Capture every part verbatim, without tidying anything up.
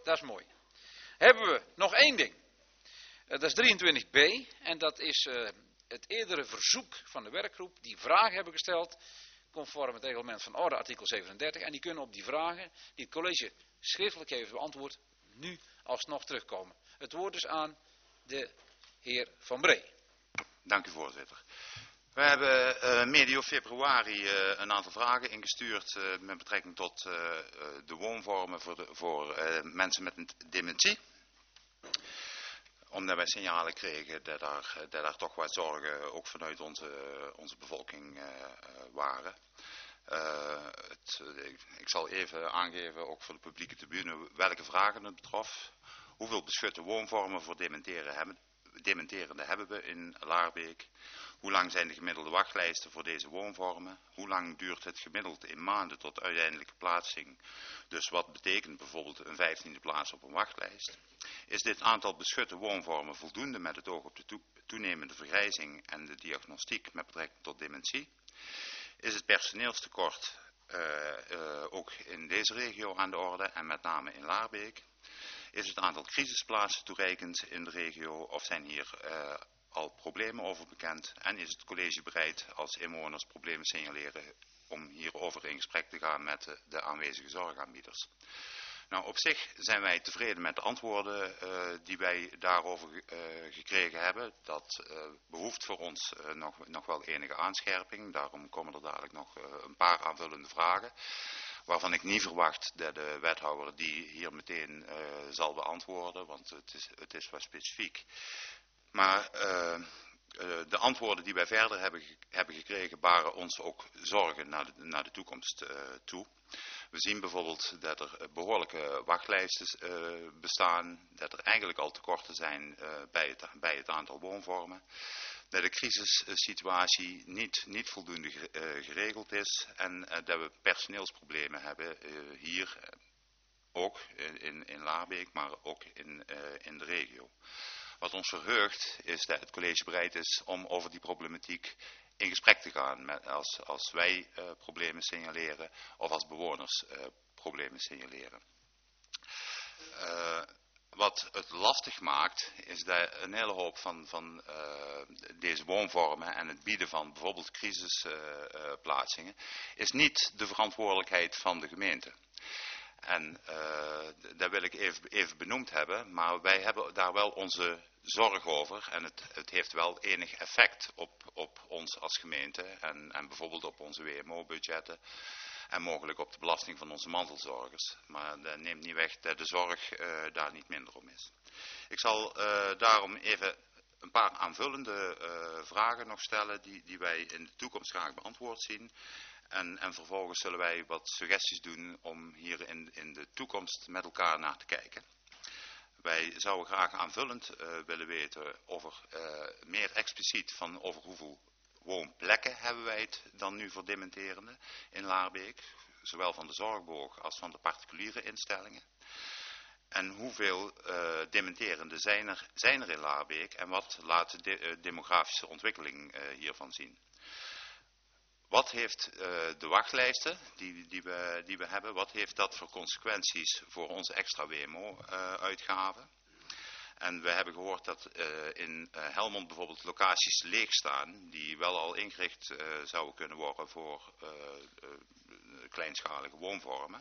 Dat is mooi. Hebben we nog één ding. Uh, dat is drieëntwintig b. En dat is uh, het eerdere verzoek van de werkgroep. Die vragen hebben gesteld. Conform het reglement van orde artikel zevenendertig. En die kunnen op die vragen die het college schriftelijk heeft beantwoord. Nu alsnog terugkomen. Het woord is aan de heer Van Bree. Dank u voorzitter. We hebben uh, medio februari uh, een aantal vragen ingestuurd uh, met betrekking tot uh, de woonvormen voor, de, voor uh, mensen met een dementie. Omdat wij signalen kregen dat daar, dat daar toch wat zorgen ook vanuit onze, onze bevolking uh, waren. Uh, het, ik, ik zal even aangeven, ook voor de publieke tribune, welke vragen het betrof. Hoeveel beschutte woonvormen voor dementeren hebben, dementerende hebben we in Laarbeek? Hoe lang zijn de gemiddelde wachtlijsten voor deze woonvormen? Hoe lang duurt het gemiddeld in maanden tot uiteindelijke plaatsing? Dus wat betekent bijvoorbeeld een vijftiende plaats op een wachtlijst? Is dit aantal beschutte woonvormen voldoende met het oog op de toenemende vergrijzing en de diagnostiek met betrekking tot dementie? Is het personeelstekort uh, uh, ook in deze regio aan de orde en met name in Laarbeek? Is het aantal crisisplaatsen toereikend in de regio of zijn hier uh, al problemen over bekend? En is het college bereid als inwoners problemen signaleren om hierover in gesprek te gaan met de, de aanwezige zorgaanbieders? Nou, op zich zijn wij tevreden met de antwoorden uh, die wij daarover uh, gekregen hebben. Dat uh, behoeft voor ons uh, nog, nog wel enige aanscherping. Daarom komen er dadelijk nog uh, een paar aanvullende vragen. Waarvan ik niet verwacht dat de wethouder die hier meteen uh, zal beantwoorden. Want het is, het is wat specifiek. Maar uh, uh, de antwoorden die wij verder hebben, hebben gekregen baren ons ook zorgen naar de, naar de toekomst uh, toe. We zien bijvoorbeeld dat er behoorlijke wachtlijsten uh, bestaan. Dat er eigenlijk al tekorten zijn uh, bij, het, bij het aantal woonvormen. Dat de crisissituatie niet, niet voldoende geregeld is. En uh, dat we personeelsproblemen hebben uh, hier. Uh, ook in, in Laarbeek, maar ook in, uh, in de regio. Wat ons verheugt is dat het college bereid is om over die problematiek in gesprek te gaan. Met, als, als wij uh, problemen signaleren of als bewoners uh, problemen signaleren. Uh, wat het lastig maakt is dat een hele hoop van, van uh, deze woonvormen en het bieden van bijvoorbeeld crisisplaatsingen uh, uh, is niet de verantwoordelijkheid van de gemeente. En uh, dat wil ik even, even benoemd hebben, maar wij hebben daar wel onze zorg over en het, het heeft wel enig effect op, op ons als gemeente en, en bijvoorbeeld op onze W M O-budgetten en mogelijk op de belasting van onze mantelzorgers. Maar dat neemt niet weg dat de zorg uh, daar niet minder om is. Ik zal uh, daarom even een paar aanvullende uh, vragen nog stellen die, die wij in de toekomst graag beantwoord zien. En, en vervolgens zullen wij wat suggesties doen om hier in, in de toekomst met elkaar naar te kijken. Wij zouden graag aanvullend uh, willen weten over uh, meer expliciet van over hoeveel woonplekken hebben wij het dan nu voor dementerende in Laarbeek. Zowel van de zorgboog als van de particuliere instellingen. En hoeveel uh, dementerende zijn er, zijn er in Laarbeek en wat laat de de uh, demografische ontwikkeling uh, hiervan zien? Wat heeft uh, de wachtlijsten die, die, we, die we hebben, wat heeft dat voor consequenties voor onze extra W M O-uitgaven? Uh, en we hebben gehoord dat uh, in uh, Helmond bijvoorbeeld locaties leeg staan die wel al ingericht uh, zouden kunnen worden voor uh, uh, kleinschalige woonvormen.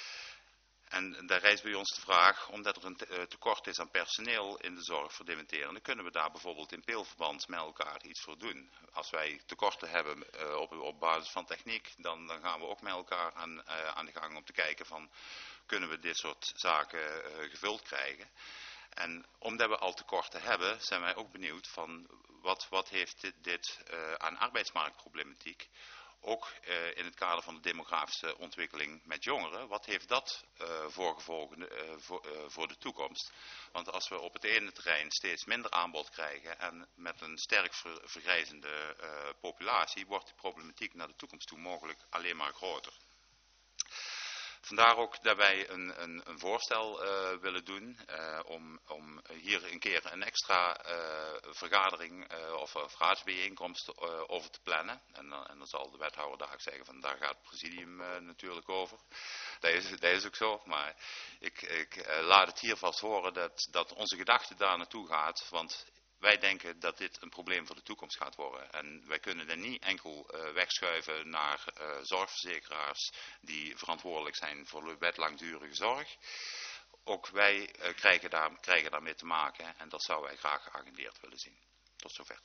En daar rijst bij ons de vraag, omdat er een tekort is aan personeel in de zorg voor dementerenden, kunnen we daar bijvoorbeeld in peelverband met elkaar iets voor doen. Als wij tekorten hebben uh, op, op basis van techniek, dan, dan gaan we ook met elkaar aan, uh, aan de gang om te kijken van, kunnen we dit soort zaken uh, gevuld krijgen. En omdat we al tekorten hebben, zijn wij ook benieuwd van, wat, wat heeft dit, dit uh, aan arbeidsmarktproblematiek? Ook uh, in het kader van de demografische ontwikkeling met jongeren. Wat heeft dat uh, voor gevolgen uh, voor, uh, voor de toekomst? Want als we op het ene terrein steeds minder aanbod krijgen en met een sterk ver, vergrijzende uh, populatie, wordt die problematiek naar de toekomst toe mogelijk alleen maar groter. Vandaar ook dat wij een, een, een voorstel uh, willen doen uh, om, om hier een keer een extra uh, vergadering uh, of, of raadsbijeenkomst uh, over te plannen. En, uh, en dan zal de wethouder daar zeggen van daar gaat het presidium uh, natuurlijk over. Dat is, dat is ook zo, maar ik, ik uh, laat het hier vast horen dat, dat onze gedachte daar naartoe gaat, want wij denken dat dit een probleem voor de toekomst gaat worden. En wij kunnen er niet enkel uh, wegschuiven naar uh, zorgverzekeraars die verantwoordelijk zijn voor de wet langdurige zorg. Ook wij uh, krijgen, daar, krijgen daarmee te maken en dat zouden wij graag geagendeerd willen zien. Tot zover.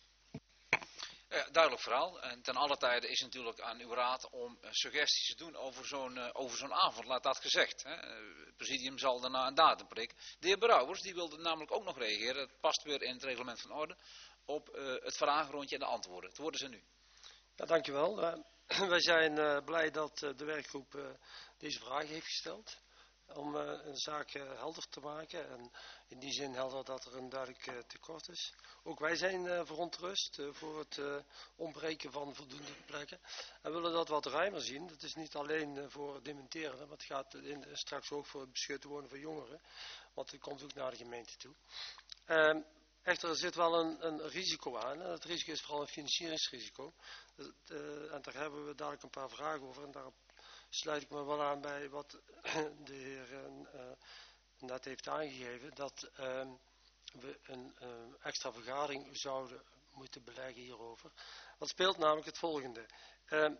Ja, duidelijk verhaal. En ten alle tijde is natuurlijk aan uw raad om uh, suggesties te doen over zo'n uh, over zo'n avond. Laat dat gezegd. Hè. Uh, het presidium zal daarna een datum prikken. De heer Brouwers die wilde namelijk ook nog reageren. Dat past weer in het reglement van orde. Op uh, het vragenrondje en de antwoorden. Het worden ze nu. Ja, dankjewel. Uh, wij zijn uh, blij dat uh, de werkgroep uh, deze vraag heeft gesteld. Om uh, een zaak uh, helder te maken. En in die zin helder dat er een duidelijk uh, tekort is. Ook wij zijn uh, verontrust uh, voor het uh, ontbreken van voldoende plekken. En willen dat wat ruimer zien. Dat is niet alleen uh, voor dementerenden. Maar het gaat in, uh, straks ook voor het beschutte wonen van jongeren. Want het komt ook naar de gemeente toe. Uh, echter er zit wel een, een risico aan. En dat risico is vooral een financieringsrisico. Uh, en daar hebben we dadelijk een paar vragen over. En daarop sluit ik me wel aan bij wat de heer uh, net heeft aangegeven. Dat uh, we een uh, extra vergadering zouden moeten beleggen hierover. Wat speelt namelijk het volgende. Uh,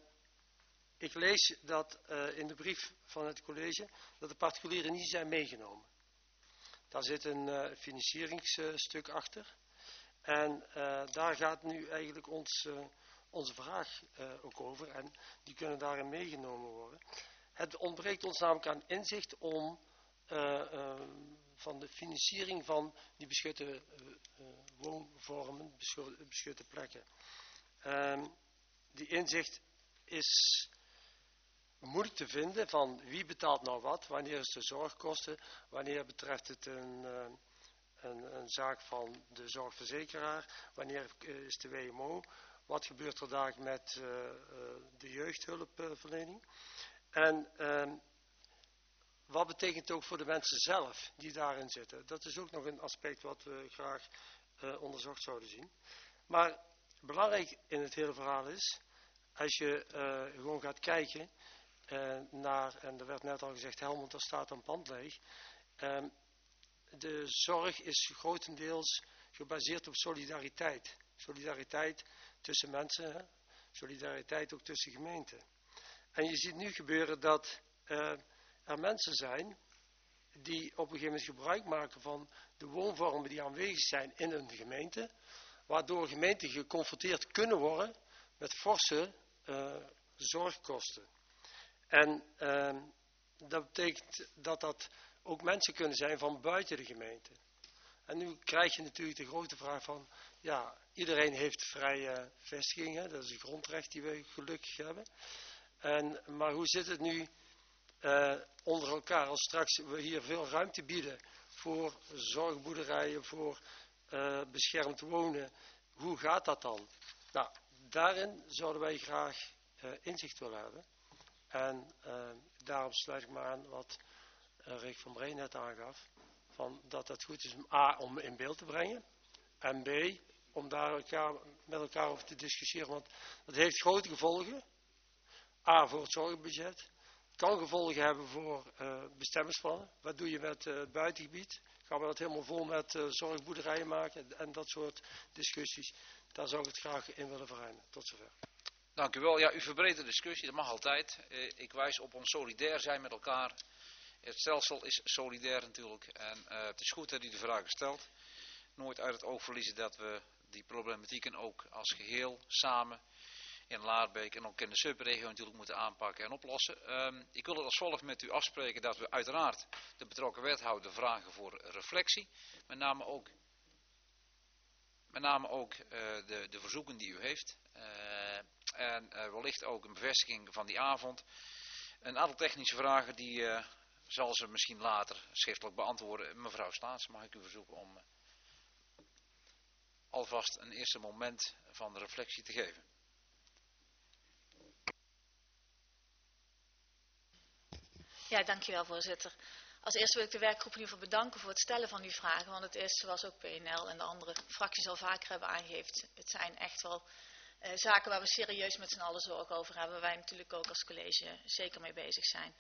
ik lees dat uh, in de brief van het college dat de particulieren niet zijn meegenomen. Daar zit een uh, financieringsstuk uh, achter. En uh, daar gaat nu eigenlijk ons... Uh, onze vraag uh, ook over en die kunnen daarin meegenomen worden. Het ontbreekt ons namelijk aan inzicht om uh, uh, van de financiering van die beschutte uh, uh, woonvormen, beschutte, beschutte plekken. Uh, die inzicht is moeilijk te vinden van wie betaalt nou wat, wanneer is de zorgkosten, wanneer betreft het een, uh, een, een zaak van de zorgverzekeraar, wanneer uh, is de W M O. Wat gebeurt er daar met uh, uh, de jeugdhulpverlening? En uh, wat betekent het ook voor de mensen zelf die daarin zitten? Dat is ook nog een aspect wat we graag uh, onderzocht zouden zien. Maar belangrijk in het hele verhaal is, als je uh, gewoon gaat kijken uh, naar, en er werd net al gezegd, Helmond, er staat een pand leeg. Uh, de zorg is grotendeels gebaseerd op solidariteit. Solidariteit tussen mensen, hè? Solidariteit ook tussen gemeenten. En je ziet nu gebeuren dat uh, er mensen zijn die op een gegeven moment gebruik maken van de woonvormen die aanwezig zijn in een gemeente, waardoor gemeenten geconfronteerd kunnen worden met forse uh, zorgkosten. En uh, dat betekent dat dat ook mensen kunnen zijn van buiten de gemeente. En nu krijg je natuurlijk de grote vraag van, ja, iedereen heeft vrije vestigingen, dat is een grondrecht die we gelukkig hebben. En, maar hoe zit het nu uh, onder elkaar als straks we hier veel ruimte bieden voor zorgboerderijen, voor uh, beschermd wonen, hoe gaat dat dan? Nou, daarin zouden wij graag uh, inzicht willen hebben. En uh, daarom sluit ik me aan wat uh, Rick van Bree net aangaf. Van dat het goed is om A, om in beeld te brengen. En B, om daar elkaar, met elkaar over te discussiëren. Want dat heeft grote gevolgen. A, voor het zorgbudget. Het kan gevolgen hebben voor uh, bestemmingsplannen. Wat doe je met uh, het buitengebied? Gaan we dat helemaal vol met uh, zorgboerderijen maken? En dat soort discussies. Daar zou ik het graag in willen verruimen. Tot zover. Dank u wel. Ja, u verbreedt de discussie. Dat mag altijd. Uh, ik wijs op ons solidair zijn met elkaar. Het stelsel is solidair natuurlijk en uh, het is goed dat u de vraag stelt. Nooit uit het oog verliezen dat we die problematieken ook als geheel samen in Laarbeek en ook in de subregio natuurlijk moeten aanpakken en oplossen. Um, ik wil het als volgt met u afspreken dat we uiteraard de betrokken wethouder vragen voor reflectie. Met name ook, met name ook uh, de, de verzoeken die u heeft. Uh, en uh, wellicht ook een bevestiging van die avond. Een aantal technische vragen die... Uh, zal ze misschien later schriftelijk beantwoorden. Mevrouw Staats, mag ik u verzoeken om uh, alvast een eerste moment van reflectie te geven. Ja, dankjewel voorzitter. Als eerste wil ik de werkgroep in ieder geval bedanken voor het stellen van uw vragen. Want het is, zoals ook P N L en de andere fracties al vaker hebben aangegeven, het zijn echt wel uh, zaken waar we serieus met z'n allen zorgen over hebben. Waar wij natuurlijk ook als college zeker mee bezig zijn.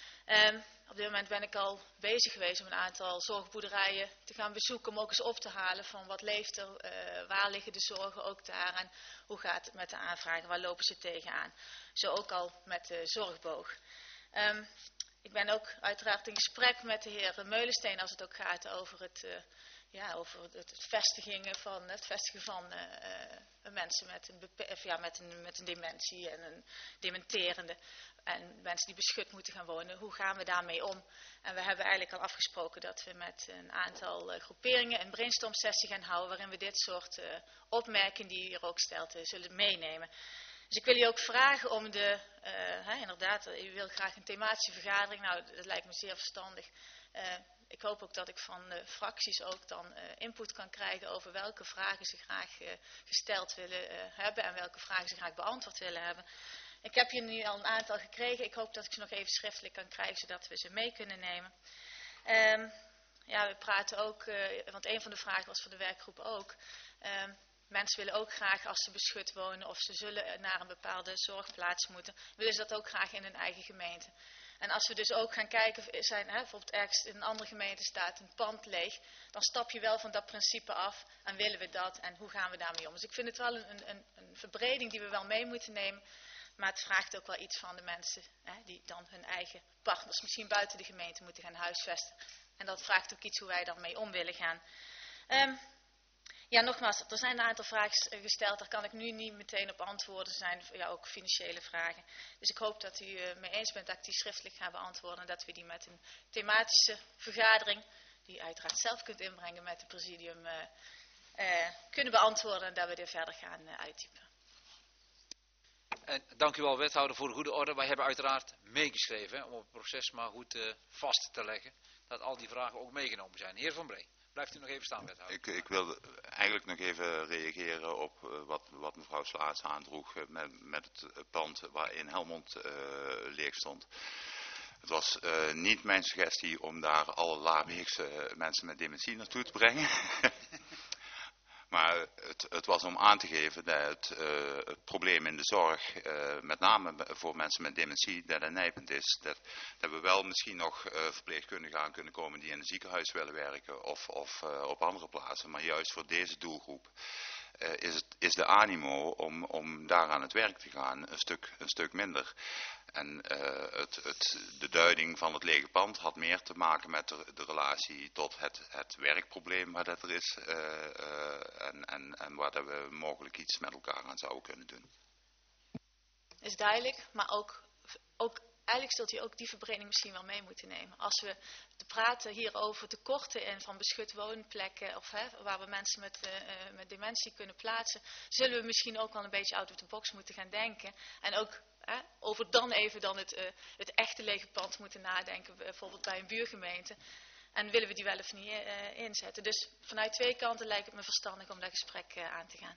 Um, op dit moment ben ik al bezig geweest om een aantal zorgboerderijen te gaan bezoeken. Om ook eens op te halen van wat leeft er, uh, waar liggen de zorgen ook daar en hoe gaat het met de aanvragen, waar lopen ze tegenaan. Zo ook al met de zorgboog. Um, ik ben ook uiteraard in gesprek met de heer Meulensteen als het ook gaat over het, uh, ja, over het, het, vestigingen van, het vestigen van uh, uh, mensen met een, bepe- ja, met, een, met een dementie en een dementerende. En mensen die beschut moeten gaan wonen, hoe gaan we daarmee om? En we hebben eigenlijk al afgesproken dat we met een aantal uh, groeperingen een brainstorm sessie gaan houden waarin we dit soort uh, opmerkingen die u hier ook stelt uh, zullen meenemen. Dus ik wil u ook vragen om de, uh, hè, inderdaad, u wil graag een thematische vergadering, nou dat lijkt me zeer verstandig. Uh, ik hoop ook dat ik van de fracties ook dan uh, input kan krijgen over welke vragen ze graag uh, gesteld willen uh, hebben en welke vragen ze graag beantwoord willen hebben. Ik heb hier nu al een aantal gekregen, ik hoop dat ik ze nog even schriftelijk kan krijgen zodat we ze mee kunnen nemen. Um, ja, we praten ook, uh, want een van de vragen was voor de werkgroep ook. Um, Mensen willen ook graag, als ze beschut wonen of ze zullen naar een bepaalde zorgplaats moeten, willen ze dat ook graag in hun eigen gemeente. En als we dus ook gaan kijken, zijn, hè, bijvoorbeeld ergens in een andere gemeente staat een pand leeg, dan stap je wel van dat principe af en willen we dat en hoe gaan we daarmee om. Dus ik vind het wel een, een, een verbreding die we wel mee moeten nemen, maar het vraagt ook wel iets van de mensen hè, die dan hun eigen partners misschien buiten de gemeente moeten gaan huisvesten. En dat vraagt ook iets hoe wij daarmee om willen gaan. Um, Ja, nogmaals, er zijn een aantal vragen gesteld, daar kan ik nu niet meteen op antwoorden. Er zijn ja, ook financiële vragen. Dus ik hoop dat u uh, mee eens bent dat ik die schriftelijk ga beantwoorden. En dat we die met een thematische vergadering, die u uiteraard zelf kunt inbrengen met het presidium, uh, uh, kunnen beantwoorden. En dat we er verder gaan uh, uittypen. En dank u wel, wethouder, voor de goede orde. Wij hebben uiteraard meegeschreven hè, om het proces maar goed uh, vast te leggen. Dat al die vragen ook meegenomen zijn. Heer Van Bree. Blijft u nog even staan, wethouder. Ik, ik wil eigenlijk nog even reageren op uh, wat, wat mevrouw Slaats aandroeg uh, met, met het pand waarin Helmond uh, leeg stond. Het was uh, niet mijn suggestie om daar alle Laarbeekse mensen met dementie naartoe te brengen. Maar het, het was om aan te geven dat het, uh, het probleem in de zorg, uh, met name voor mensen met dementie, dat het nijpend is. Dat, dat we wel misschien nog uh, verpleegkundigen aan kunnen komen die in een ziekenhuis willen werken of, of uh, op andere plaatsen. Maar juist voor deze doelgroep uh, is, het, is de animo om, om daar aan het werk te gaan een stuk, een stuk minder. En uh, het, het, de duiding van het lege pand had meer te maken met de, de relatie tot het, het werkprobleem waar dat er is. Uh, uh, en, en, en waar dat we mogelijk iets met elkaar aan zouden kunnen doen. Is duidelijk, maar ook, ook eigenlijk zult u ook die verbreding misschien wel mee moeten nemen. Als we te praten hier over tekorten in van beschut woonplekken of hè, waar we mensen met, uh, met dementie kunnen plaatsen, zullen we misschien ook wel een beetje out of the box moeten gaan denken. En ook hè, over dan even dan het, uh, het echte lege pand moeten nadenken, bijvoorbeeld bij een buurgemeente. En willen we die wel of niet uh, inzetten. Dus vanuit twee kanten lijkt het me verstandig om dat gesprek uh, aan te gaan.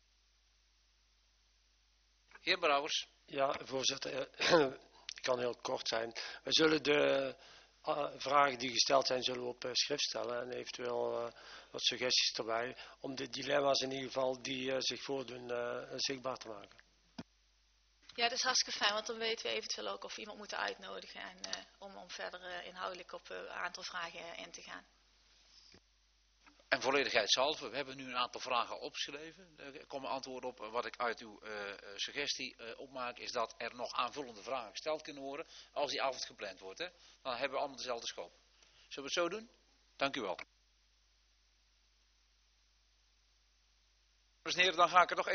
Heer Brouwers. Ja, voorzitter. Het kan heel kort zijn. We zullen de uh, vragen die gesteld zijn, zullen we op uh, schrift stellen en eventueel uh, wat suggesties erbij, om de dilemma's in ieder geval die uh, zich voordoen uh, zichtbaar te maken. Ja, dat is hartstikke fijn, want dan weten we eventueel ook of we iemand moeten uitnodigen en, uh, om, om verder uh, inhoudelijk op een uh, aantal vragen uh, in te gaan. En volledigheidshalve, we hebben nu een aantal vragen opgeschreven. Er komen antwoorden op. Wat ik uit uw uh, suggestie uh, opmaak is dat er nog aanvullende vragen gesteld kunnen worden als die avond gepland wordt. Hè? Dan hebben we allemaal dezelfde scope. Zullen we het zo doen? Dank u wel. Dames en heren, dan ga ik er nog even